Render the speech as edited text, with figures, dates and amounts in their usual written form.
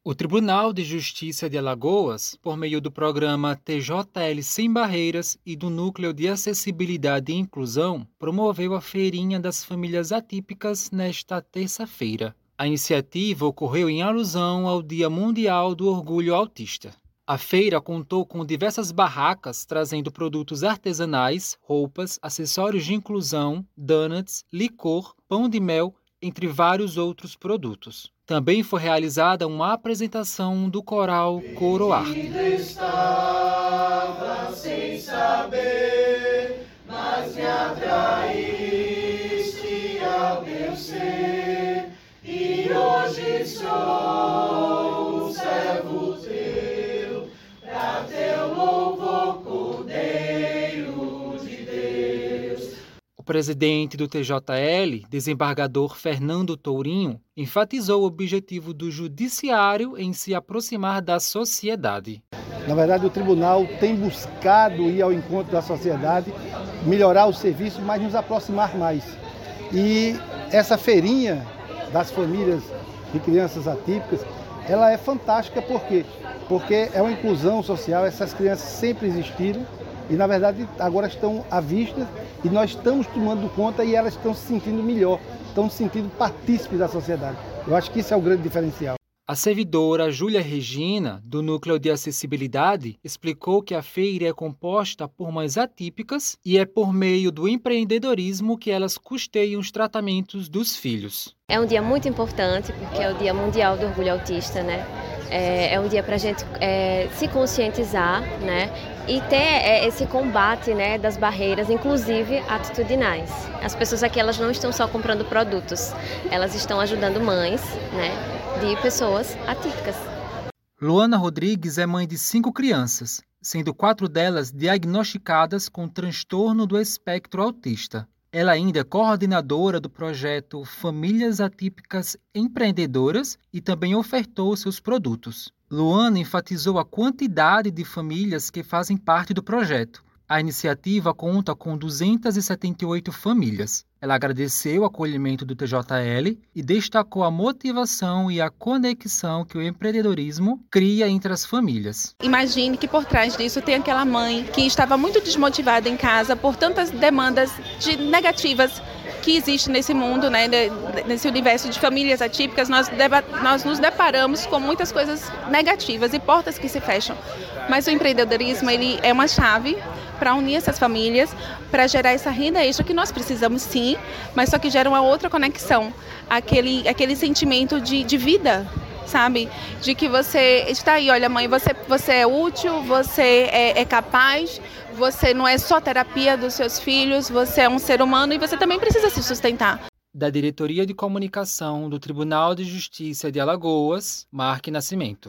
O Tribunal de Justiça de Alagoas, por meio do programa TJL Sem Barreiras e do Núcleo de Acessibilidade e Inclusão, promoveu a Feirinha das Famílias Atípicas nesta terça-feira. A iniciativa ocorreu em alusão ao Dia Mundial do Orgulho Autista. A feira contou com diversas barracas trazendo produtos artesanais, roupas, acessórios de inclusão, donuts, licor, pão de mel, entre vários outros produtos. Também foi realizada uma apresentação do coral Coroarte. Estava sem saber, mas me atraíste ao teu ser, e hoje sou um servo teu, para teu louvor, Cordeiro de Deus. O presidente do TJL, desembargador Fernando Tourinho, enfatizou o objetivo do judiciário em se aproximar da sociedade. Na verdade, o tribunal tem buscado ir ao encontro da sociedade, melhorar o serviço, mas nos aproximar mais. E essa feirinha das famílias de crianças atípicas, ela é fantástica por quê? Porque é uma inclusão social, essas crianças sempre existiram e, na verdade, agora estão à vista e nós estamos tomando conta e elas estão se sentindo melhor, estão se sentindo partícipes da sociedade. Eu acho que isso é o grande diferencial. A servidora Júlia Regina, do Núcleo de Acessibilidade, explicou que a feira é composta por mães atípicas e é por meio do empreendedorismo que elas custeiam os tratamentos dos filhos. É um dia muito importante porque é o Dia Mundial do Orgulho Autista, né? É um dia para a gente se conscientizar, né? E ter esse combate, né, das barreiras, inclusive atitudinais. As pessoas aqui elas não estão só comprando produtos, elas estão ajudando mães, né, de pessoas atípicas. Luana Rodrigues é mãe de 5 crianças, sendo 4 delas diagnosticadas com transtorno do espectro autista. Ela ainda é coordenadora do projeto Famílias Atípicas Empreendedoras e também ofertou seus produtos. Luana enfatizou a quantidade de famílias que fazem parte do projeto. A iniciativa conta com 278 famílias. Ela agradeceu o acolhimento do TJL e destacou a motivação e a conexão que o empreendedorismo cria entre as famílias. Imagine que por trás disso tem aquela mãe que estava muito desmotivada em casa por tantas demandas negativas que existe nesse mundo, né, nesse universo de famílias atípicas. Nós nos deparamos com muitas coisas negativas e portas que se fecham. Mas o empreendedorismo ele é uma chave para unir essas famílias, para gerar essa renda extra que nós precisamos sim, mas só que gera uma outra conexão, aquele sentimento de vida, sabe? De que você está aí, olha mãe, você é útil, você é capaz, você não é só terapia dos seus filhos, você é um ser humano e você também precisa se sustentar. Da Diretoria de Comunicação do Tribunal de Justiça de Alagoas, Marque Nascimento.